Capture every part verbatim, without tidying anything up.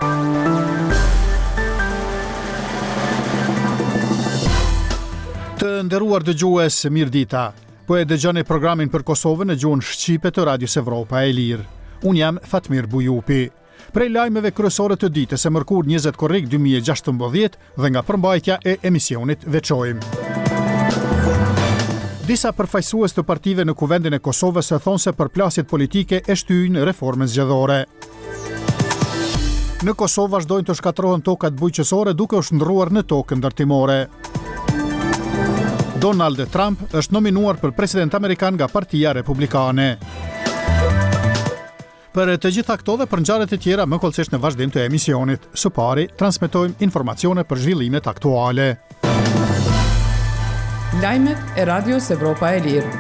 Të nderuar dëgjues, mirëdita. Po e dëgjoni programin për Kosovën në gjuhën shqipe të Radios Evropa e Lirë. Unë jam Fatmir Bujupi. Prej lajmeve kryesore të ditës e mërkur njëzet korrik dy mijë e gjashtëmbëdhjetë dhe nga përmbajtja e emisionit veçojmë. Disa përfaqësues të partive në Kuvendin e Kosovës e thonë se përplasjet politike e shtyjnë reformën zgjedhore. Në Kosovë vazhdojnë të shkatërrohen tokat bujqësore duke u shndërruar në tokën ndërtimore. Donald Trump është nominuar për president amerikan nga Partia Republikane. Për të gjitha këto dhe për ngjarjet e tjera më kollësisht në vazhdim të emisionit. Së pari, transmetojmë informacione për zhvillimet aktuale. Lajmet e Radios Evropa e Lirë.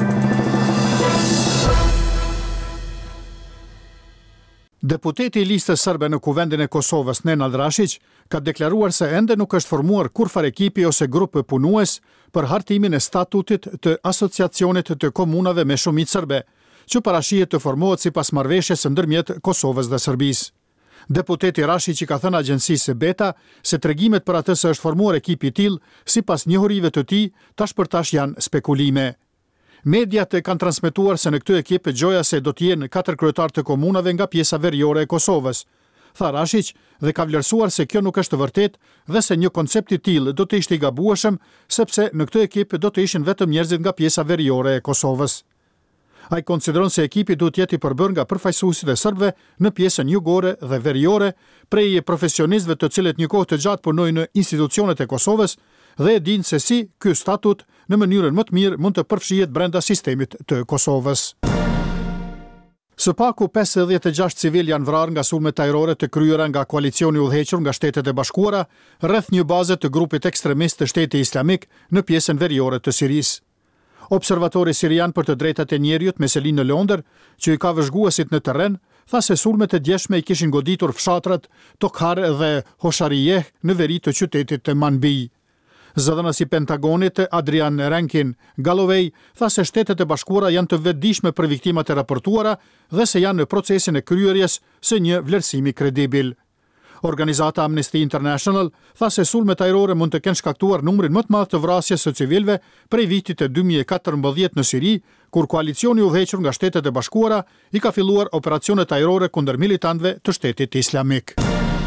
Deputeti i listës serbe në Kuvendin e Kosovës, Nenad Rashić, ka deklaruar se ende nuk është formuar kurfar ekipi ose grup punues për hartimin e statutit të asociacionit të komunave me shumicë serbe, që parashihet të formohet sipas marrëveshjes së ndërmjet Kosovës dhe Serbisë. Deputeti Rashić i ka thënë agjencisë Beta se tregimet për atë se është formuar ekipi i tillë, sipas njohurive të tij, tash për tash janë spekulime. Mediat e kanë transmetuar se në këtë ekip gjoja se do të jenë katër kryetar të komunave nga pjesa veriore e Kosovës. Tha Rashić dhe ka vlerësuar se kjo nuk është e vërtetë dhe se një koncept i tillë do të ishte i gabueshëm sepse në këtë ekip do të ishin vetëm njerëzit nga pjesa veriore e Kosovës. Ai konsideron se ekipi duhet jetë i përbërë nga përfaqësuesit e serbëve në pjesën jugore dhe veriore, prej profesionistëve të cilët një kohë të gjatë punojnë në institucionet e Kosovës dhe e dinë se si ky statut në mënyrën më të mirë mund të përfshihet brenda sistemit të Kosovës. Së paku pesëdhjetë e gjashtë civil janë vrarë nga sulmet ajrore të kryera nga koalicioni udhëhequr nga Shtetet e Bashkuara rreth një baze të grupit ekstremist të Shtetit Islamik në pjesën veriore të Sirisë. Observatori sirian për të drejtat e njerëzit me selin në Londër, që i ka vëzhguesit në terren, tha se sulmet e djeshme i kishin goditur fshatrat Tokhar dhe Hoshariyeh në veri të qytetit të Manbij. Zëdhënësi Pentagonit Adrian Rankin Galloway tha se Shtetet e Bashkuara janë të vetëdijshme për viktimat e raportuara dhe se janë në procesin e kryerjes së një vlerësimi kredibil. Organizata Amnesty International tha se sulmet ajrore mund të kenë shkaktuar numrin më të madh të vrasjes së civilëve prej vitit të dy mijë e katërmbëdhjetë në Siri, kur koalicioni i udhëhequr nga Shtetet e Bashkuara i ka filluar operacionet ajrore kundër militantëve të Shtetit Islamik.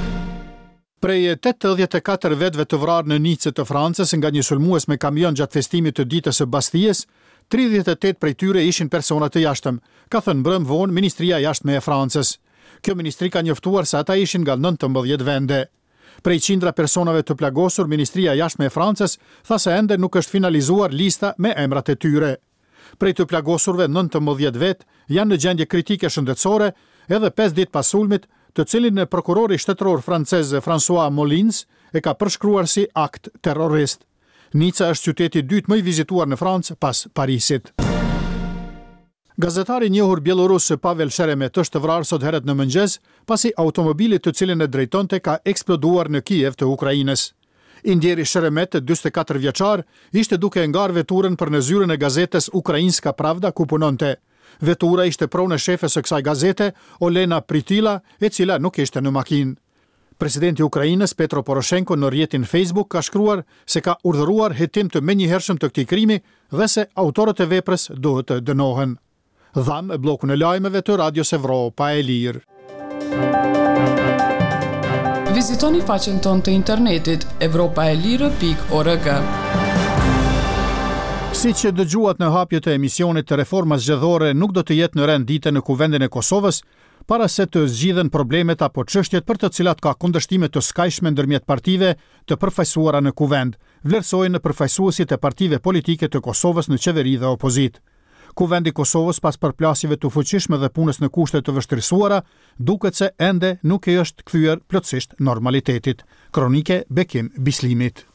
Prej tetëdhjetë e katër vetëve të vrarë në Nicë të Francës nga një sulmues me kamion gjatë festimit të ditës së Bastijes, tridhjetë e tetë prej tyre ishin persona të jashtëm, ka thënë mbrëm vonë Ministria e Jashtme e Francës. Kjo ministri ka njoftuar se ata ishin nga nëntëmbëdhjetë vende. Prej qindra personave të plagosur, Ministria e Jashtme e Francës tha se ende nuk është finalizuar lista me emrat e tyre. Prej të plagosurve nëntëmbëdhjetë vet janë në gjendje kritike shëndetësore edhe pesë ditë pas sulmit, të cilin e prokurori shtetëror francez François Molins e ka përshkruar si akt terrorist. Nica është qyteti i dytë më i vizituar në Francë pas Parisit. Gazetari i njohur bielorus Pavel Sheremet është vrarë sot herët në mëngjes pasi automobili të cilin e drejtonte ka eksploduar në Kiev të Ukrainës. Indjeri Sheremet, dyzet e katër vjeçar, ishte duke ngarë veturën për në zyrën e gazetës Ukrainska Pravda ku punonte. Vetura ishte pronë e shefes së kësaj gazete, Olena Pritila, e cila nuk ishte në makinë. Presidenti i Ukrainës Petro Poroshenko në rrjetin Facebook ka shkruar se ka urdhëruar hetim të menjëhershëm të këtij krimi dhe se autorët e veprës duhet të dënohen. Dham e blokun e lajmeve të Radios Evropa e Lirë. Vizitoni faqen tonë të internetit evropaelire pikë org. Si që dëgjuat në hapje të emisionit të reformas zgjedhore nuk do të jetë në rend dite në Kuvendin e Kosovës, para se të zgjidhen problemet apo çështjet për të cilat ka kundërshtime të skajshme ndërmjet partive të përfaqësuara në Kuvend, vlerësojnë përfaqësuesit e partive politike të Kosovës në qeveri dhe opozit. Kuvendi i Kosovës pas përplasjeve të fuqishme dhe punës në kushte të vështirësuara, duket se ende nuk e është kthyer plotësisht normalitetit. Kronike Bekim Bislimit.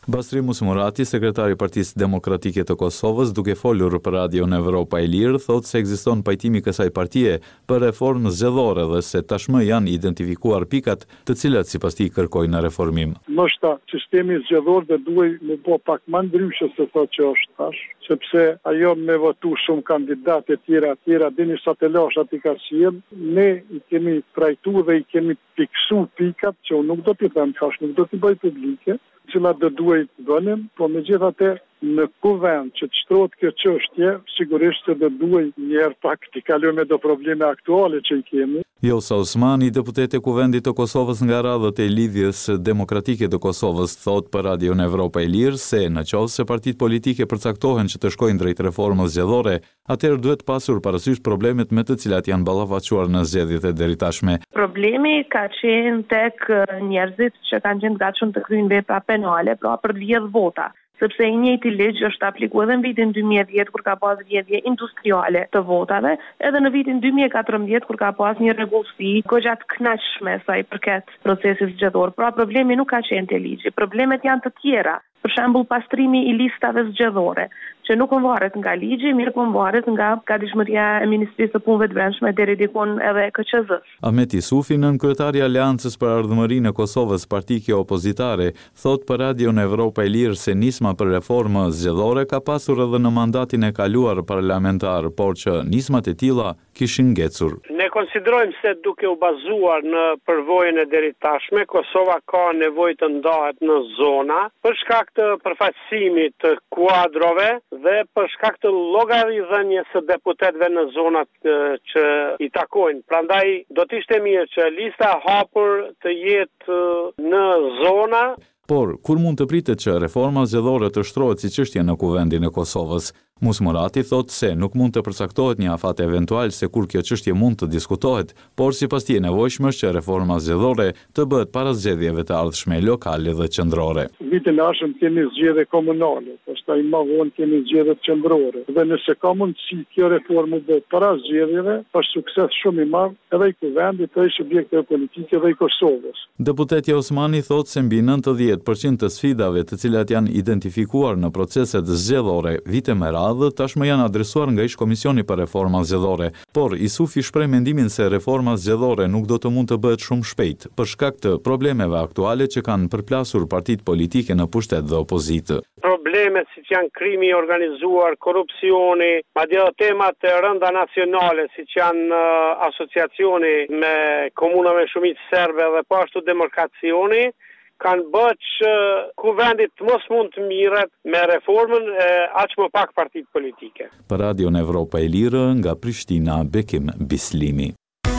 Basri Musmurati, sekretari i Partisë Demokratike të Kosovës, duke folur për Radion Evropa e Lirë, thotë se ekziston pajtimi i kësaj partie për reformë zgjedhore dhe se tashmë janë identifikuar pikat të cilat sipas tij kërkojnë reformim. Ndoshta sistemi zgjedhor dhe duhej me bë pak më ndryshe se sa që është tash, sepse ajo me votu shumë kandidatë të tjera të tjera dini sa të lashat i ka sjell, ne i kemi trajtuar dhe i kemi fiksuar pikat që unë nuk do t'i them tash, nuk do t'i bëj publike, cilat do duhet të bënim, po megjithatë në kuvend që të shtrohet kjo çështje, sigurisht se do duhet një herë pak t'i kalojmë do probleme aktuale që i kemi. Josa Osmani, deputet e Kuvendit të Kosovës nga radhët e Lidhjes Demokratike të Kosovës, thot për Radion Evropa e Lirë se në qoftë se partitë politike përcaktohen që të shkojnë drejt reformës zgjedhore, atëherë duhet pasur parasysh problemet me të cilat janë ballafaqsuar në zgjedhjet e deritashme. Problemi ka qenë tek njerëzit që kanë qenë gatshëm të kryejnë vepra penale, pra për të vjedhur vota. Sepse i njëjti ligj është aplikuar edhe në vitin dy mijë e dhjetë kur ka pas vjedhje industriale të votave, edhe në vitin dy mijë e katërmbëdhjetë kur ka pas një rregullsi goxha të kënaqshme sa i përket procesit zgjedhor. Pra problemi nuk ka qenë te ligji, problemet janë të tjera. Për shembull pastrimi i listave zgjedhore, që nuk varet nga ligji, mirë po varet nga gatishmëria e Ministrisë së Punëve të Brendshme deri dikon edhe K Q Z-s. Ahmet Isufi, nën kryetari i Aleancës për Ardhmërinë e Kosovës, partike opozitare, thot për Radion Evropa e Lirë se nisma për reformë zgjedhore ka pasur edhe në mandatin e kaluar parlamentar, por që nismat e tilla kishin ngecur. Ne konsiderojmë se duke u bazuar në përvojën e deritashme, Kosova ka nevojë të ndahet në zona për shkak të përfaqësimit të kuadrove dhe për shkak të llogaridhënies së deputetëve në zonat që i takojnë. Prandaj do të ishte mirë që lista e hapur të jetë në zona. Por, kur mund të pritet që reforma zgjedhore të shtrohet si çështje në Kuvendin e Kosovës? Musmurati thot se nuk mund të përcaktohet një afat eventual se kur kjo çështje mund të diskutohet, por sipas tij e nevojshme është që reforma zgjedhore të bëhet para zgjedhjeve të ardhshme lokale dhe qendrore. Vitin e ardhshëm kemi zgjedhje komunale, pastaj më vonë kemi zgjedhje qendrore. Dhe nëse ka mundësi kjo reformë bëhet para zgjedhjeve, është sukses shumë i madh edhe i Kuvendit, edhe i subjekteve politike dhe i Kosovës. Deputeti Osmani thot se mbi nëntëdhjetë përqind të sfidave të cilat janë identifikuar në proceset zgjedhore vite me radhë dhe tashmë janë adresuar nga ish komisioni për reforma zgjedhore, por Isufi shpreh mendimin se reforma zgjedhore nuk do të mund të bëhet shumë shpejt për shkak të problemeve aktuale që kanë përplasur partitë politike në pushtet dhe opozitë. Problemet siç janë krimi i organizuar, korrupsioni, madje edhe temat e rënda nacionale siç janë uh, asociacioni me komunave shumicë serbe dhe po ashtu demarkacioni, kanë bërë që Kuvendit mos mund të mirret me reformën e aq më pak partitë politike. Për Radion Evropa e Lirë nga Prishtina, Bekim Bislimi.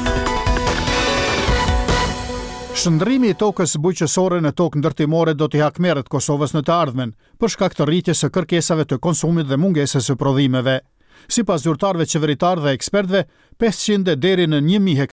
Shndrrimi i tokës bujqësore në tokë ndërtimore do t'i hakmerret Kosovës në të ardhmen, për shkak të rritjes së kërkesave të konsumit dhe mungesës së prodhimeve. Sipas zyrtarëve qeveritar dhe ekspertëve, pesëqind deri në një mijë